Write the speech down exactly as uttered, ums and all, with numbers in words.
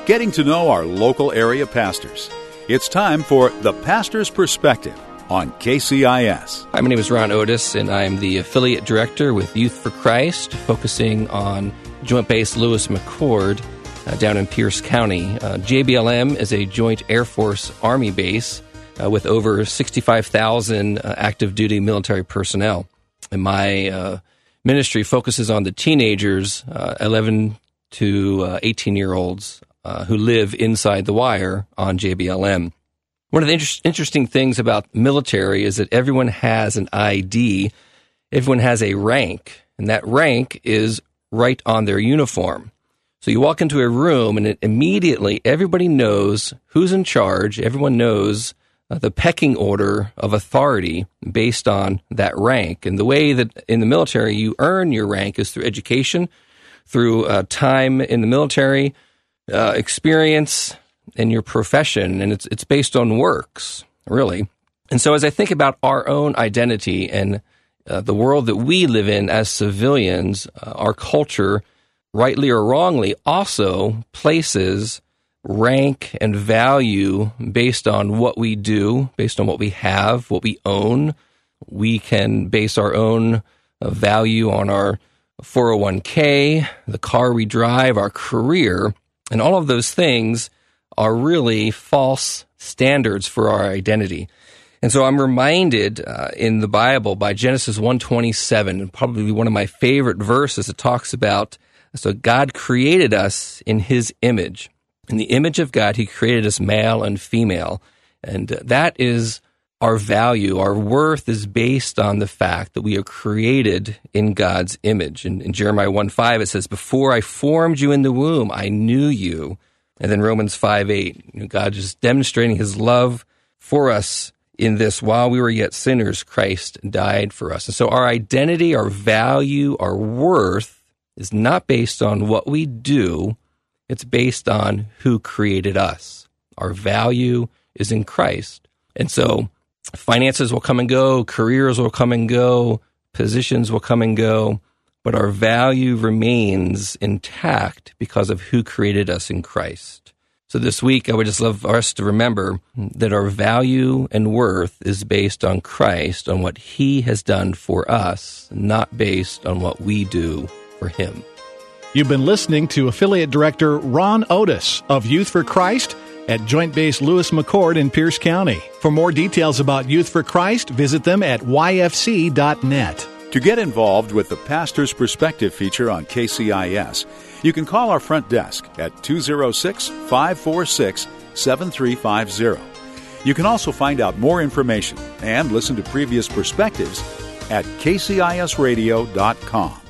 getting to know our local area pastors. It's time for The Pastor's Perspective on K C I S. Hi, my name is Ron Otis, and I'm the Affiliate Director with Youth for Christ, focusing on Joint Base Lewis McChord uh, down in Pierce County. Uh, J B L M is a Joint Air Force Army base uh, with over sixty-five thousand uh, active duty military personnel. And my uh, ministry focuses on the teenagers, uh, eleven to eighteen-year-olds uh, who live inside the wire on J B L M. One of the inter- interesting things about military is that everyone has an I D, everyone has a rank, and that rank is right on their uniform. So you walk into a room, and it immediately everybody knows who's in charge, everyone knows uh, the pecking order of authority based on that rank. And the way that in the military you earn your rank is through education, through uh, time in the military, uh, experience, in your profession, and it's it's based on works, really. And so as I think about our own identity and uh, the world that we live in as civilians, uh, our culture, rightly or wrongly, also places rank and value based on what we do, based on what we have, what we own. We can base our own uh, value on our four oh one k, the car we drive, our career, and all of those things are really false standards for our identity. And so I'm reminded uh, in the Bible by Genesis one twenty-seven, and probably one of my favorite verses. It talks about, so God created us in His image. In the image of God, He created us male and female. And uh, that is our value. Our worth is based on the fact that we are created in God's image. And in Jeremiah one five, it says, before I formed you in the womb, I knew you. And then Romans five eight, God is demonstrating His love for us in this, while we were yet sinners, Christ died for us. And so our identity, our value, our worth is not based on what we do. It's based on who created us. Our value is in Christ. And so finances will come and go, careers will come and go, positions will come and go, but our value remains intact because of who created us in Christ. So this week, I would just love us to remember that our value and worth is based on Christ, on what He has done for us, not based on what we do for Him. You've been listening to Affiliate Director Ron Otis of Youth for Christ at Joint Base Lewis McChord in Pierce County. For more details about Youth for Christ, visit them at y f c dot net. To get involved with the Pastor's Perspective feature on K C I S, you can call our front desk at two oh six, five four six, seven three five zero. You can also find out more information and listen to previous perspectives at k c i s radio dot com.